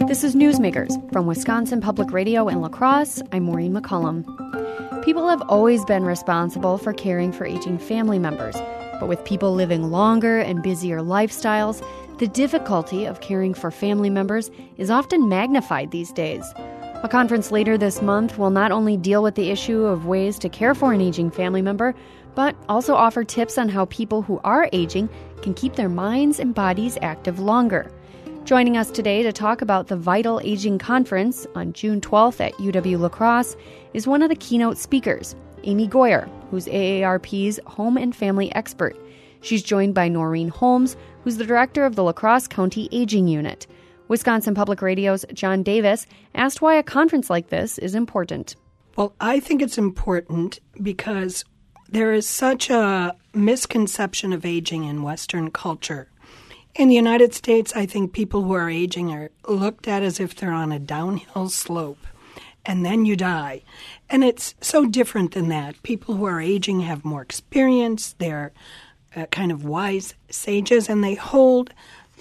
This is Newsmakers from Wisconsin Public Radio in La Crosse. I'm Maureen McCullum. People have always been responsible for caring for aging family members, but with people living longer and busier lifestyles, the difficulty of caring for family members is often magnified these days. A conference later this month will not only deal with the issue of ways to care for an aging family member, but also offer tips on how people who are aging can keep their minds and bodies active longer. Joining us today to talk about the Vital Aging Conference on June 12th at UW La Crosse is one of the keynote speakers, Amy Goyer, who's AARP's home and family expert. She's joined by Noreen Holmes, who's the director of the La Crosse County Aging Unit. Wisconsin Public Radio's John Davis asked why a conference like this is important. Well, I think it's important because there is such a misconception of aging in Western culture. In the United States, I think people who are aging are looked at as if they're on a downhill slope, and then you die. And it's so different than that. People who are aging have more experience, they're kind of wise sages, and they hold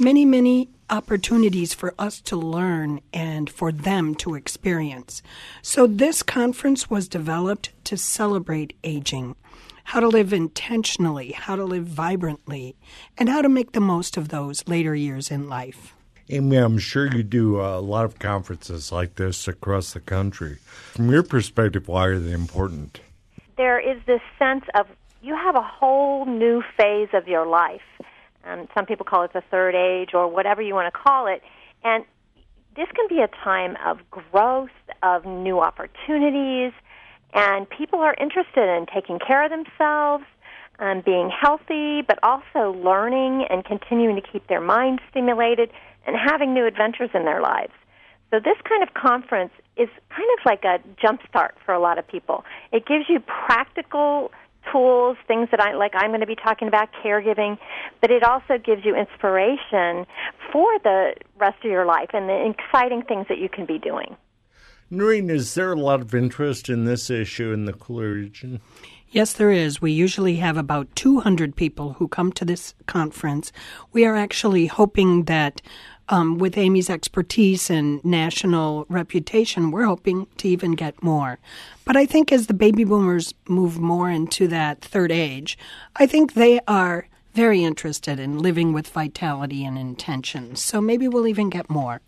many opportunities for us to learn and for them to experience. So this conference was developed to celebrate aging, how to live intentionally, how to live vibrantly, and how to make the most of those later years in life. Amy, I'm sure you do a lot of conferences like this across the country. From your perspective, why are they important? There is this sense of you have a whole new phase of your life. Some people call it the third age or whatever you want to call it. And this can be a time of growth, of new opportunities, and people are interested in taking care of themselves, being healthy, but also learning and continuing to keep their minds stimulated and having new adventures in their lives. So this kind of conference is kind of like a jump start for a lot of people. It gives you practical tools, things that I'm going to be talking about, caregiving, but it also gives you inspiration for the rest of your life and the exciting things that you can be doing. Noreen, is there a lot of interest in this issue in the cooler region? Yes, there is. We usually have about 200 people who come to this conference. We are actually hoping that with Amy's expertise and national reputation, we're hoping to even get more. But I think as the baby boomers move more into that third age, I think they are very interested in living with vitality and intention. So maybe we'll even get more.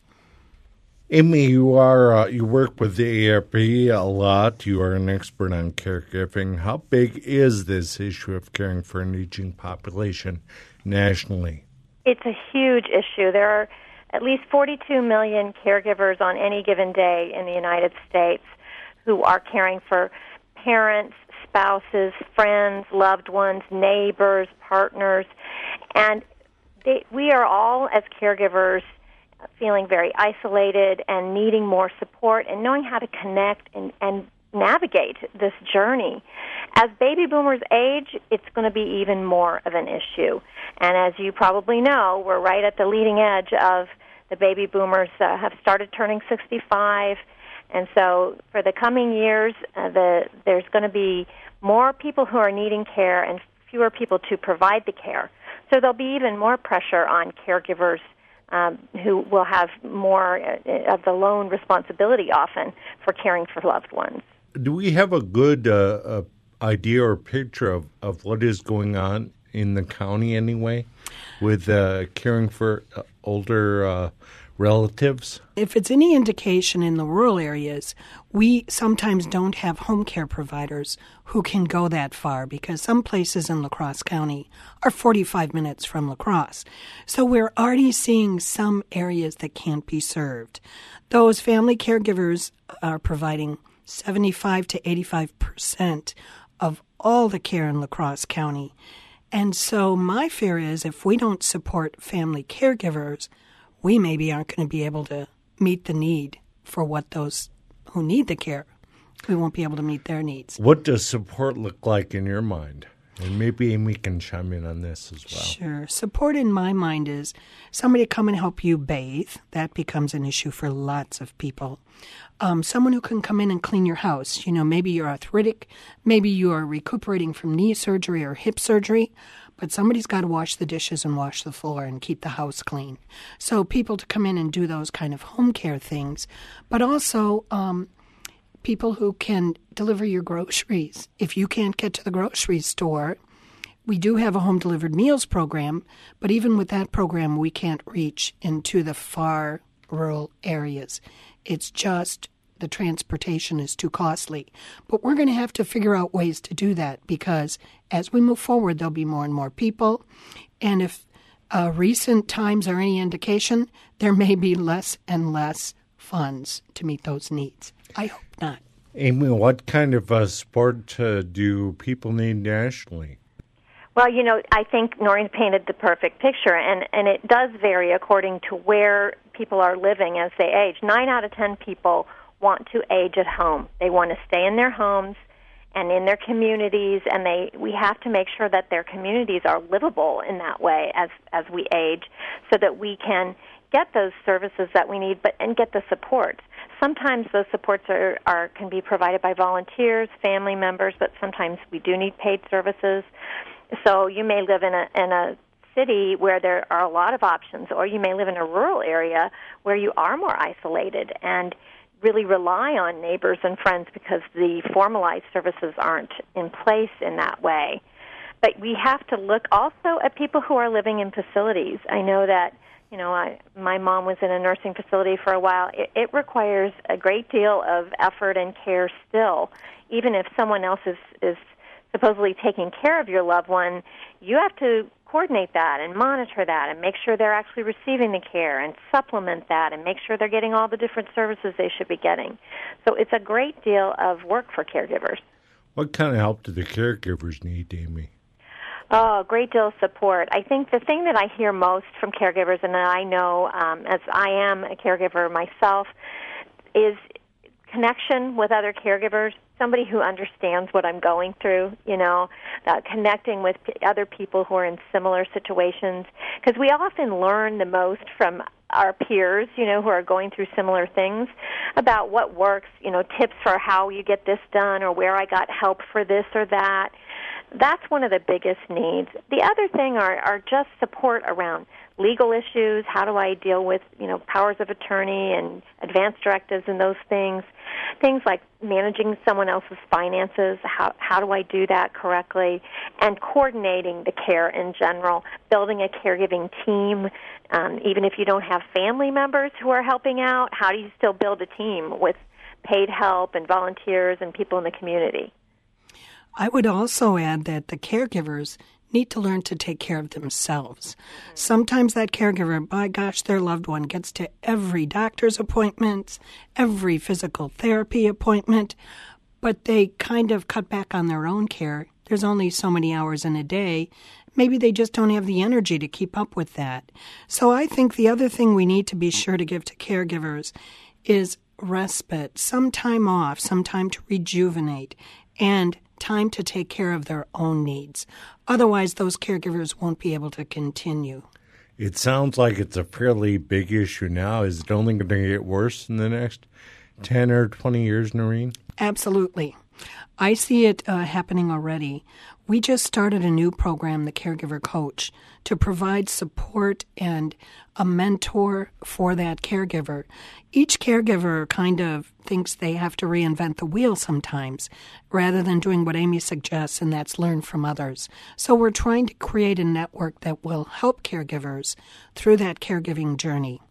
Amy, you work with the AARP a lot. You are an expert on caregiving. How big is this issue of caring for an aging population nationally? It's a huge issue. There are at least 42 million caregivers on any given day in the United States who are caring for parents, spouses, friends, loved ones, neighbors, partners. And we are all, as caregivers, feeling very isolated and needing more support and knowing how to connect and navigate this journey. As baby boomers age, it's going to be even more of an issue. And as you probably know, we're right at the leading edge of the baby boomers have started turning 65. And so for the coming years, there's going to be more people who are needing care and fewer people to provide the care. So there'll be even more pressure on caregivers who will have more of the lone responsibility often for caring for loved ones. Do we have a good idea or picture of what is going on in the county anyway with caring for older relatives? If it's any indication in the rural areas, we sometimes don't have home care providers who can go that far because some places in La Crosse County are 45 minutes from La Crosse. So we're already seeing some areas that can't be served. Those family caregivers are providing 75 to 85% of all the care in La Crosse County. And so my fear is if we don't support family caregivers, we maybe aren't going to be able to meet the need for what those who need the care. We won't be able to meet their needs. What does support look like in your mind? And maybe Amy can chime in on this as well. Sure. Support in my mind is somebody to come and help you bathe. That becomes an issue for lots of people. Someone who can come in and clean your house. You know, maybe you're arthritic. Maybe you are recuperating from knee surgery or hip surgery. but somebody's got to wash the dishes and wash the floor and keep the house clean. So people to come in and do those kind of home care things, but also people who can deliver your groceries. If you can't get to the grocery store, we do have a home delivered meals program, but even with that program, we can't reach into the far rural areas. It's just the transportation is too costly. But we're going to have to figure out ways to do that because as we move forward, there'll be more and more people. And if recent times are any indication, there may be less and less funds to meet those needs. I hope not. Amy, what kind of support do people need nationally? Well, I think Noreen's painted the perfect picture, and it does vary according to where people are living as they age. 9 out of 10 people want to age at home. They want to stay in their homes and in their communities, and we have to make sure that their communities are livable in that way as we age so that we can get those services that we need and get the support. Sometimes those supports can be provided by volunteers, family members, but sometimes we do need paid services. So you may live in a city where there are a lot of options, or you may live in a rural area where you are more isolated and really rely on neighbors and friends because the formalized services aren't in place in that way. But we have to look also at people who are living in facilities. I know that, my mom was in a nursing facility for a while. It requires a great deal of effort and care still. Even if someone else is supposedly taking care of your loved one, you have to coordinate that and monitor that and make sure they're actually receiving the care and supplement that and make sure they're getting all the different services they should be getting. So it's a great deal of work for caregivers. What kind of help do the caregivers need, Amy? Oh, a great deal of support. I think the thing that I hear most from caregivers, and I know as I am a caregiver myself, is connection with other caregivers, somebody who understands what I'm going through, connecting with other people who are in similar situations. Because we often learn the most from our peers, who are going through similar things about what works, tips for how you get this done or where I got help for this or that. That's one of the biggest needs. The other thing are just support around legal issues. How do I deal with, powers of attorney and advance directives and those things? Things like managing someone else's finances. How do I do that correctly? And coordinating the care in general, building a caregiving team. Even if you don't have family members who are helping out, how do you still build a team with paid help and volunteers and people in the community? I would also add that the caregivers need to learn to take care of themselves. Sometimes that caregiver, by gosh, their loved one gets to every doctor's appointment, every physical therapy appointment, but they kind of cut back on their own care. There's only so many hours in a day. Maybe they just don't have the energy to keep up with that. So I think the other thing we need to be sure to give to caregivers is respite, some time off, some time to rejuvenate, and time to take care of their own needs. Otherwise, those caregivers won't be able to continue. It sounds like it's a fairly big issue now. Is it only going to get worse in the next 10 or 20 years, Noreen? Absolutely. I see it happening already. We just started a new program, the Caregiver Coach, to provide support and a mentor for that caregiver. Each caregiver kind of thinks they have to reinvent the wheel sometimes, rather than doing what Amy suggests, and that's learn from others. So we're trying to create a network that will help caregivers through that caregiving journey.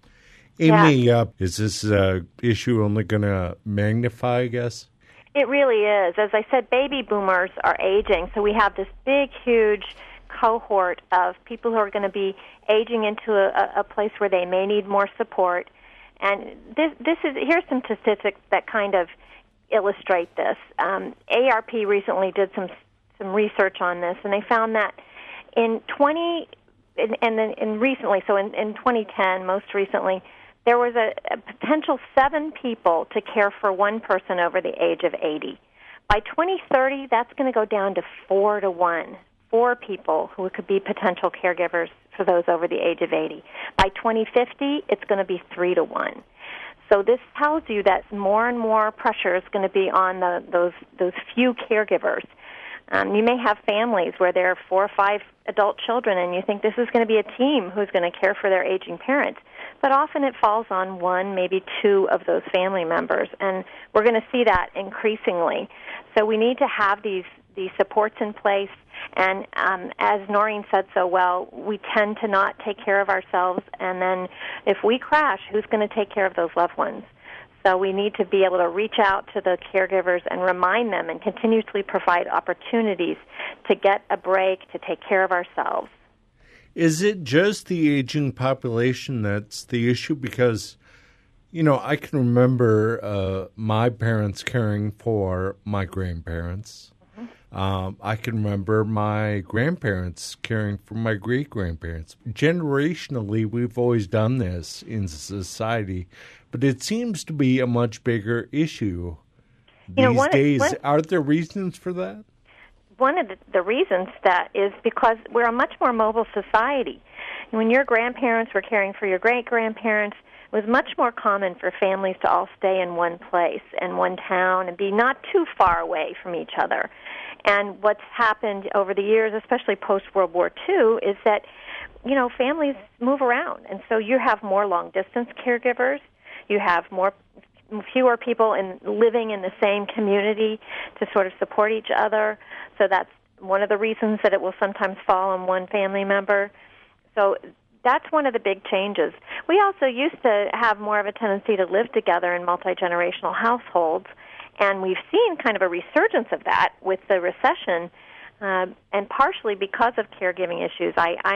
Amy, is this issue only going to magnify, I guess? It really is. As I said, baby boomers are aging, so we have this big, huge cohort of people who are going to be aging into a place where they may need more support. And here's some statistics that kind of illustrate this. ARP recently did some research on this, and they found that in 2010, most recently, there was a potential 7 people to care for one person over the age of 80. By 2030, that's going to go down to 4 to 1. 4 people who could be potential caregivers for those over the age of 80. By 2050, it's going to be 3 to 1. So this tells you that more and more pressure is going to be on those few caregivers. You may have families where there are 4 or 5 adult children, and you think this is going to be a team who's going to care for their aging parents. But often it falls on 1, maybe 2 of those family members, and we're going to see that increasingly. So we need to have these supports in place. And as Noreen said so well, we tend to not take care of ourselves, and then if we crash, who's going to take care of those loved ones? So we need to be able to reach out to the caregivers and remind them and continuously provide opportunities to get a break, to take care of ourselves. Is it just the aging population that's the issue? Because, I can remember my parents caring for my grandparents. I can remember my grandparents caring for my great-grandparents. Generationally, we've always done this in society, but it seems to be a much bigger issue these days. Are there reasons for that? One of the reasons that is because we're a much more mobile society. When your grandparents were caring for your great-grandparents, it was much more common for families to all stay in one place, in one town, and be not too far away from each other. And what's happened over the years, especially post-World War II, is that, families move around. And so you have more long-distance caregivers. You have fewer people living in the same community to sort of support each other. So that's one of the reasons that it will sometimes fall on one family member. So that's one of the big changes. We also used to have more of a tendency to live together in multi-generational households. And we've seen kind of a resurgence of that with the recession, and partially because of caregiving issues.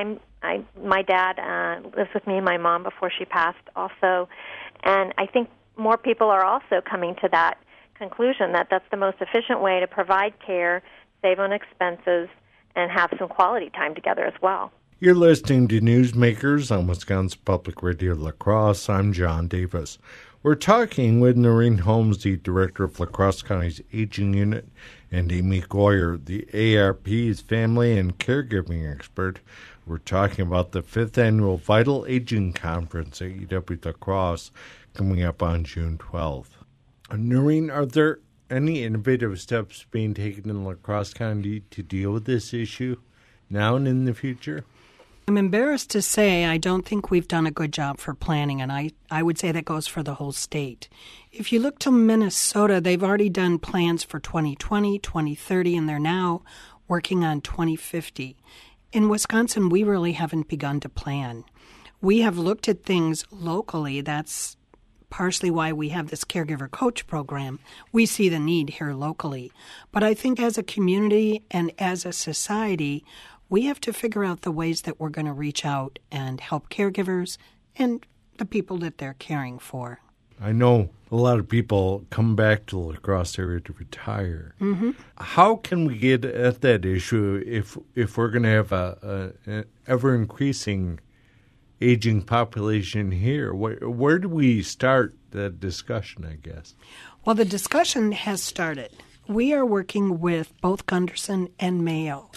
My dad lives with me and my mom before she passed also, and I think more people are also coming to that conclusion that that's the most efficient way to provide care, save on expenses, and have some quality time together as well. You're listening to Newsmakers on Wisconsin Public Radio La Crosse. I'm John Davis. We're talking with Noreen Holmes, the director of La Crosse County's Aging Unit, and Amy Goyer, the AARP's family and caregiving expert. We're talking about the 5th Annual Vital Aging Conference at UW La Crosse coming up on June 12th. Noreen, are there any innovative steps being taken in La Crosse County to deal with this issue now and in the future? I'm embarrassed to say I don't think we've done a good job for planning, and I would say that goes for the whole state. If you look to Minnesota, they've already done plans for 2020, 2030, and they're now working on 2050. In Wisconsin, we really haven't begun to plan. We have looked at things locally. That's partially why we have this Caregiver Coach program. We see the need here locally. But I think as a community and as a society, we have to figure out the ways that we're going to reach out and help caregivers and the people that they're caring for. I know a lot of people come back to the La Crosse area to retire. Mm-hmm. How can we get at that issue if we're going to have an ever-increasing aging population here? Where do we start that discussion, I guess? Well, the discussion has started. We are working with both Gunderson and Mayo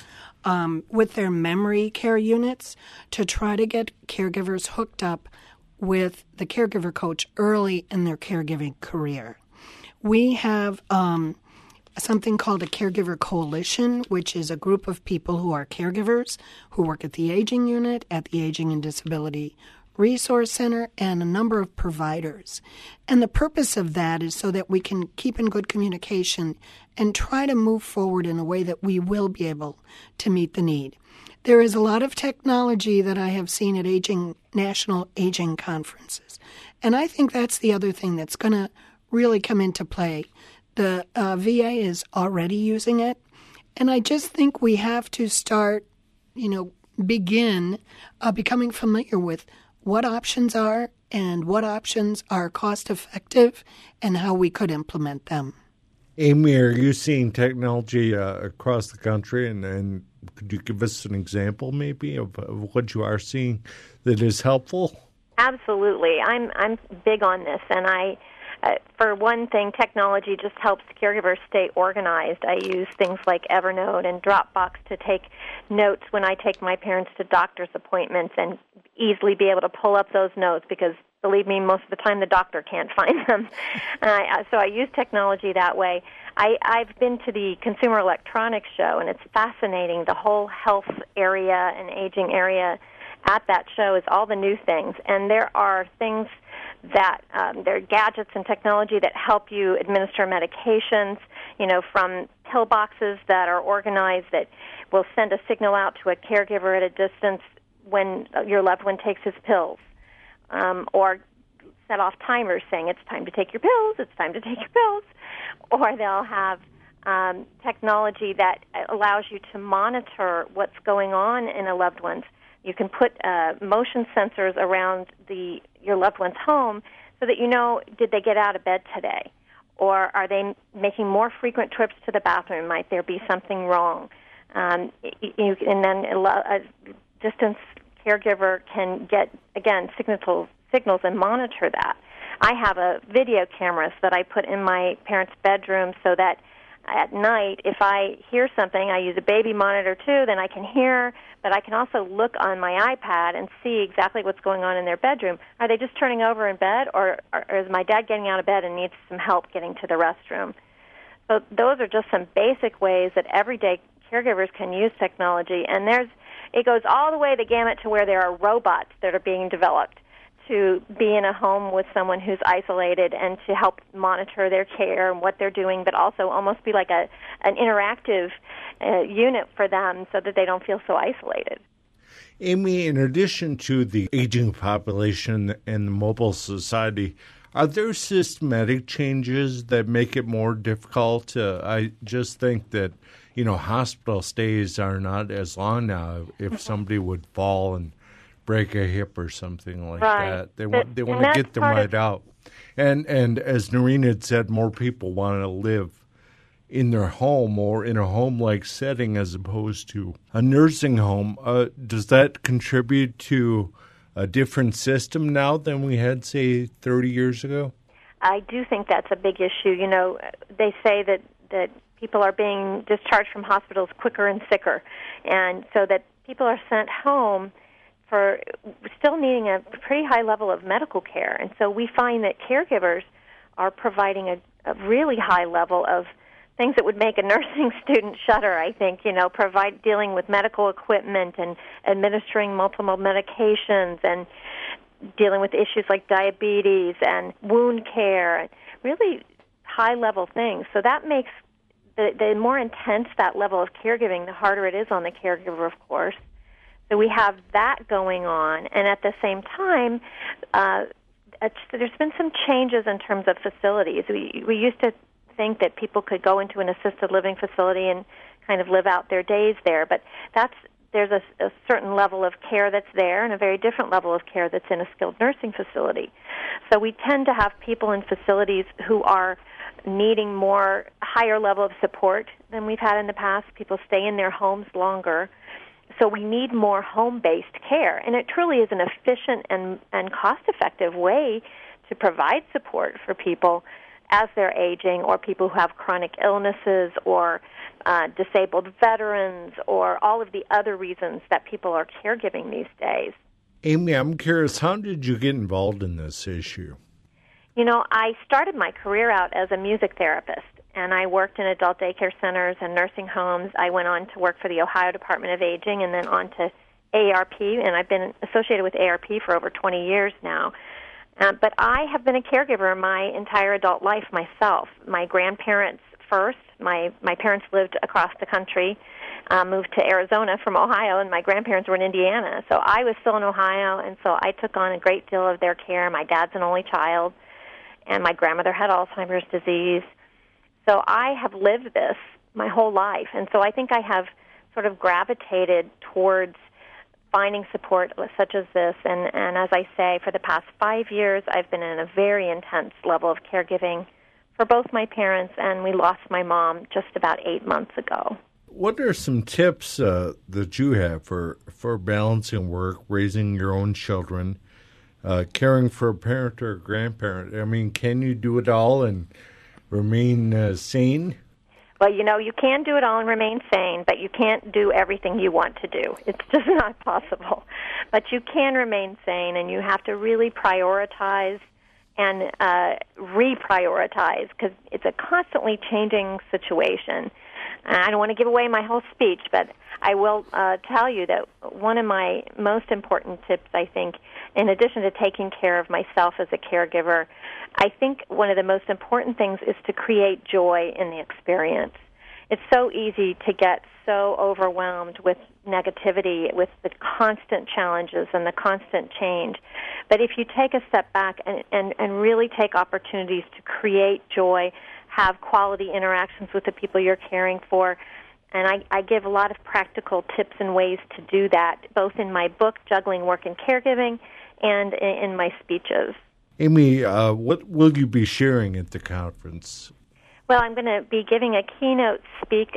with their memory care units to try to get caregivers hooked up with the caregiver coach early in their caregiving career. We have something called a Caregiver Coalition, which is a group of people who are caregivers who work at the Aging Unit, at the Aging and Disability Resource Center, and a number of providers. And the purpose of that is so that we can keep in good communication and try to move forward in a way that we will be able to meet the need. There is a lot of technology that I have seen at national aging conferences. And I think that's the other thing that's going to really come into play. The VA is already using it. And I just think we have to start, begin becoming familiar with what options are and what options are cost effective and how we could implement them. Amy, are you seeing technology across the country, and could you give us an example maybe of what you are seeing that is helpful? Absolutely. I'm big on this, and for one thing, technology just helps caregivers stay organized. I use things like Evernote and Dropbox to take notes when I take my parents to doctor's appointments and easily be able to pull up those notes because, believe me, most of the time the doctor can't find them. So I use technology that way. I've been to the Consumer Electronics Show, and it's fascinating. The whole health area and aging area at that show is all the new things. And there are things that there are gadgets and technology that help you administer medications, from pill boxes that are organized that will send a signal out to a caregiver at a distance when your loved one takes his pills, or set off timers saying it's time to take your pills, it's time to take your pills, or they'll have technology that allows you to monitor what's going on in a loved one's. You can put motion sensors around your loved one's home so that you know, did they get out of bed today? Or are they making more frequent trips to the bathroom? Might there be something wrong? And then a distance caregiver can get, again, signals and monitor that. I have a video cameras that I put in my parents' bedroom so that at night, if I hear something, I use a baby monitor too, then I can hear, but I can also look on my iPad and see exactly what's going on in their bedroom. Are they just turning over in bed, or is my dad getting out of bed and needs some help getting to the restroom? So those are just some basic ways that everyday caregivers can use technology, and it goes all the way the gamut to where there are robots that are being developed to be in a home with someone who's isolated and to help monitor their care and what they're doing, but also almost be like an interactive unit for them so that they don't feel so isolated. Amy, in addition to the aging population and the mobile society, are there systematic changes that make it more difficult? I just think that, hospital stays are not as long now. If somebody would fall and break a hip or something like that, they want to get them right out. And as Noreen had said, more people want to live in their home or in a home-like setting as opposed to a nursing home. Does that contribute to a different system now than we had, say, 30 years ago? I do think that's a big issue. They say that people are being discharged from hospitals quicker and sicker, and so that people are sent home for still needing a pretty high level of medical care. And so we find that caregivers are providing a really high level of things that would make a nursing student shudder, I think, dealing with medical equipment and administering multiple medications and dealing with issues like diabetes and wound care, really high-level things. So that makes the more intense that level of caregiving, the harder it is on the caregiver, of course. So we have that going on, and at the same time, there's been some changes in terms of facilities. We used to think that people could go into an assisted living facility and kind of live out their days there, but there's a certain level of care that's there and a very different level of care that's in a skilled nursing facility. So we tend to have people in facilities who are needing higher level of support than we've had in the past. People stay in their homes longer. So we need more home-based care, and it truly is an efficient and cost-effective way to provide support for people as they're aging, or people who have chronic illnesses, or disabled veterans, or all of the other reasons that people are caregiving these days. Amy, I'm curious, how did you get involved in this issue? I started my career out as a music therapist, and I worked in adult daycare centers and nursing homes. I went on to work for the Ohio Department of Aging and then on to AARP, and I've been associated with AARP for over 20 years now. But I have been a caregiver my entire adult life myself. My grandparents first. My parents lived across the country, moved to Arizona from Ohio, and my grandparents were in Indiana. So I was still in Ohio, and so I took on a great deal of their care. My dad's an only child, and my grandmother had Alzheimer's disease. So I have lived this my whole life, and so I think I have sort of gravitated towards finding support such as this. And as I say, for the past 5 years, I've been in a very intense level of caregiving for both my parents, and we lost my mom just about 8 months ago. What are some tips that you have for balancing work, raising your own children, caring for a parent or a grandparent? I mean, can you do it all and remain sane? Well, you can do it all and remain sane, but you can't do everything you want to do. It's just not possible. But you can remain sane, and you have to really prioritize and reprioritize, because it's a constantly changing situation. I don't want to give away my whole speech, but I will tell you that one of my most important tips, I think, in addition to taking care of myself as a caregiver, I think one of the most important things is to create joy in the experience. It's so easy to get so overwhelmed with negativity, with the constant challenges and the constant change. But if you take a step back and really take opportunities to create joy, have quality interactions with the people you're caring for, and I give a lot of practical tips and ways to do that, both in my book, Juggling Work and Caregiving, and in my speeches. Amy, what will you be sharing at the conference? Well, I'm going to be giving a keynote speech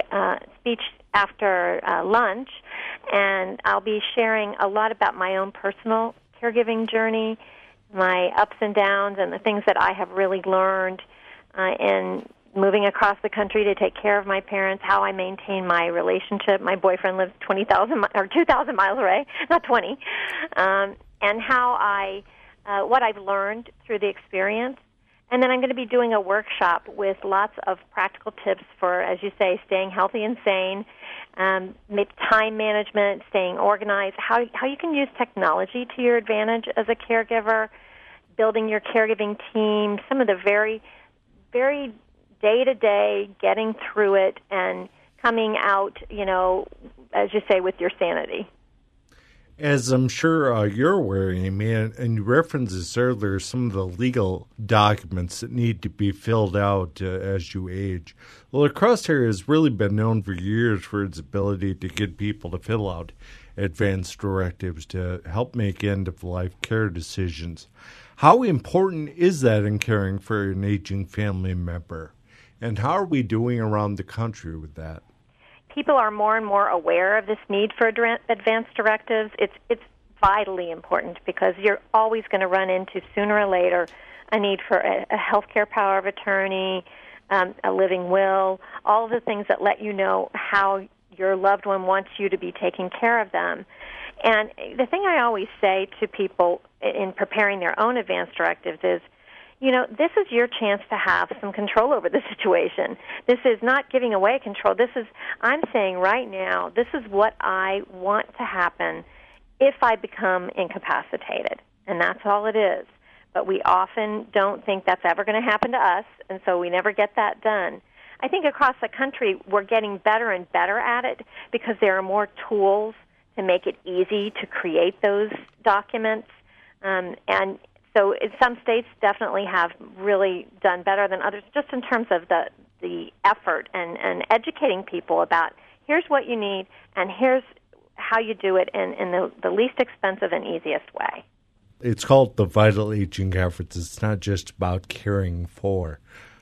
after lunch, and I'll be sharing a lot about my own personal caregiving journey, my ups and downs, and the things that I have really learned in moving across the country to take care of my parents, how I maintain my relationship. My boyfriend lives 2,000 miles away, not 20, and how what I've learned through the experience. And then I'm going to be doing a workshop with lots of practical tips for, as you say, staying healthy and sane, time management, staying organized, how you can use technology to your advantage as a caregiver, building your caregiving team, some of the very, very day-to-day, getting through it and coming out, as you say, with your sanity. As I'm sure you're aware, Amy, and you referenced this earlier, some of the legal documents that need to be filled out as you age. Well, La Crosse Terrier has really been known for years for its ability to get people to fill out advance directives to help make end-of-life care decisions. How important is that in caring for an aging family member? And how are we doing around the country with that? People are more and more aware of this need for advance directives. It's vitally important because you're always going to run into, sooner or later, a need for a healthcare power of attorney, a living will, all of the things that let you know how your loved one wants you to be taking care of them. And the thing I always say to people in preparing their own advance directives is, this is your chance to have some control over the situation. This is not giving away control. I'm saying right now, this is what I want to happen if I become incapacitated. And that's all it is. But we often don't think that's ever going to happen to us, and so we never get that done. I think across the country, we're getting better and better at it because there are more tools to make it easy to create those documents. And so some states definitely have really done better than others, just in terms of the effort and educating people about here's what you need and here's how you do it in the least expensive and easiest way. It's called the Vital Aging Conference. It's not just about caring for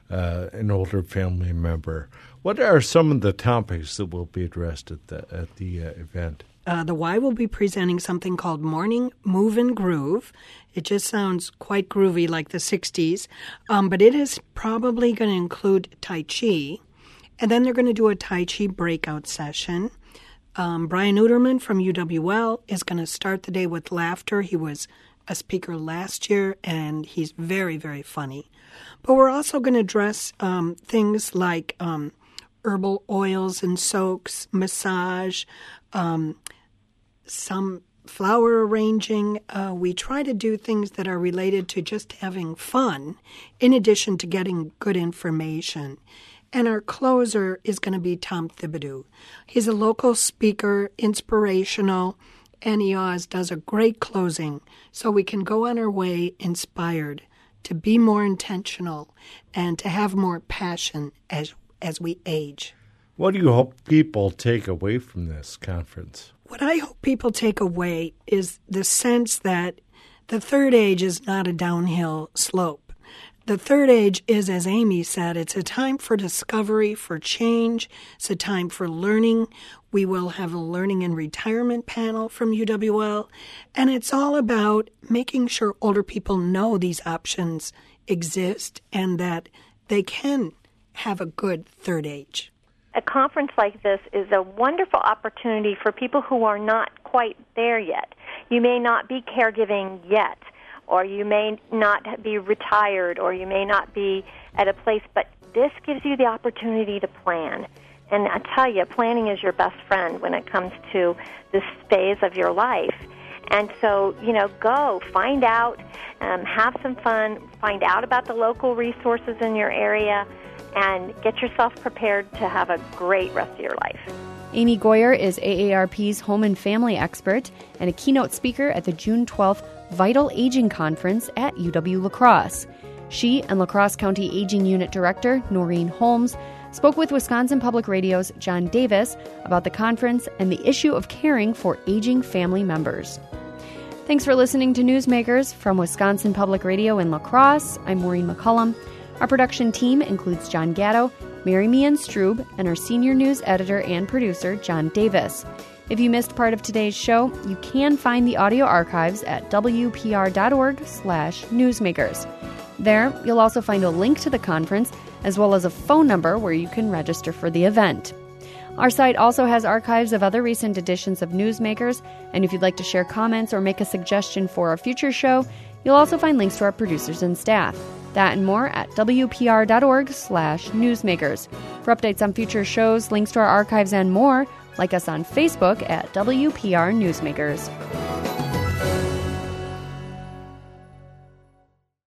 an older family member. What are some of the topics that will be addressed at the event? The Y will be presenting something called Morning Move and Groove. It just sounds quite groovy, like the 60s, but it is probably going to include Tai Chi. And then they're going to do a Tai Chi breakout session. Brian Uterman from UWL is going to start the day with laughter. He was a speaker last year, and he's very, very funny. But we're also going to address things like herbal oils and soaks, massage, some flower arranging. We try to do things that are related to just having fun, in addition to getting good information. And our closer is going to be Tom Thibodeau. He's a local speaker, inspirational, and he always does a great closing so we can go on our way inspired to be more intentional and to have more passion as we age. What do you hope people take away from this conference? What I hope people take away is the sense that the third age is not a downhill slope. The third age is, as Amy said, it's a time for discovery, for change. It's a time for learning. We will have a learning and retirement panel from UWL. And it's all about making sure older people know these options exist and that they can have a good third age. A conference like this is a wonderful opportunity for people who are not quite there yet. You may not be caregiving yet, or you may not be retired, or you may not be at a place, but this gives you the opportunity to plan. And I tell you, planning is your best friend when it comes to this phase of your life. And so, go, find out, have some fun, find out about the local resources in your area, and get yourself prepared to have a great rest of your life. Amy Goyer is AARP's home and family expert and a keynote speaker at the June 12th Vital Aging Conference at UW-La Crosse. She and La Crosse County Aging Unit Director Noreen Holmes spoke with Wisconsin Public Radio's John Davis about the conference and the issue of caring for aging family members. Thanks for listening to Newsmakers from Wisconsin Public Radio in La Crosse. I'm Maureen McCullum. Our production team includes John Gatto, Mary Meehan Strube, and our senior news editor and producer, John Davis. If you missed part of today's show, you can find the audio archives at wpr.org/newsmakers. There, you'll also find a link to the conference, as well as a phone number where you can register for the event. Our site also has archives of other recent editions of Newsmakers, and if you'd like to share comments or make a suggestion for a future show, you'll also find links to our producers and staff. That and more at wpr.org/newsmakers. For updates on future shows, links to our archives, and more, like us on Facebook at WPR Newsmakers.